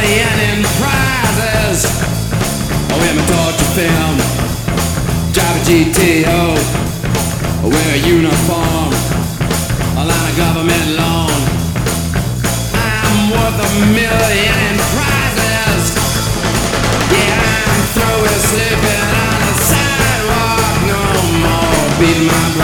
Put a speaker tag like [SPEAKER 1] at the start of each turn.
[SPEAKER 1] million in prizes. I wear my torture film, drive a GTO, I wear a uniform, a line of government loan. I'm worth $1 million in prizes. Yeah, I'm through with sleeping on the sidewalk. No more beating my